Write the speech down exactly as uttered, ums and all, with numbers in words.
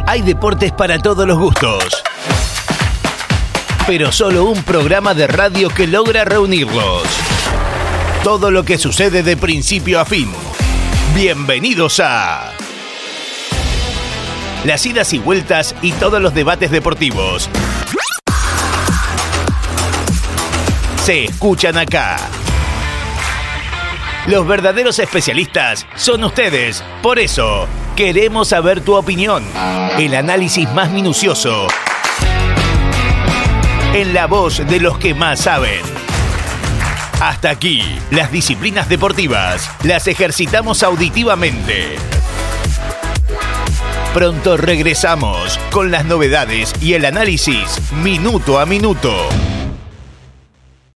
Hay deportes para todos los gustos, pero solo un programa de radio que logra reunirlos. Todo lo que sucede de principio a fin. Bienvenidos a las idas y vueltas y todos los debates deportivos. Se escuchan acá. Los verdaderos especialistas son ustedes. Por eso, queremos saber tu opinión. El análisis más minucioso en la voz de los que más saben. Hasta aquí, las disciplinas deportivas las ejercitamos auditivamente. Pronto regresamos con las novedades y el análisis minuto a minuto.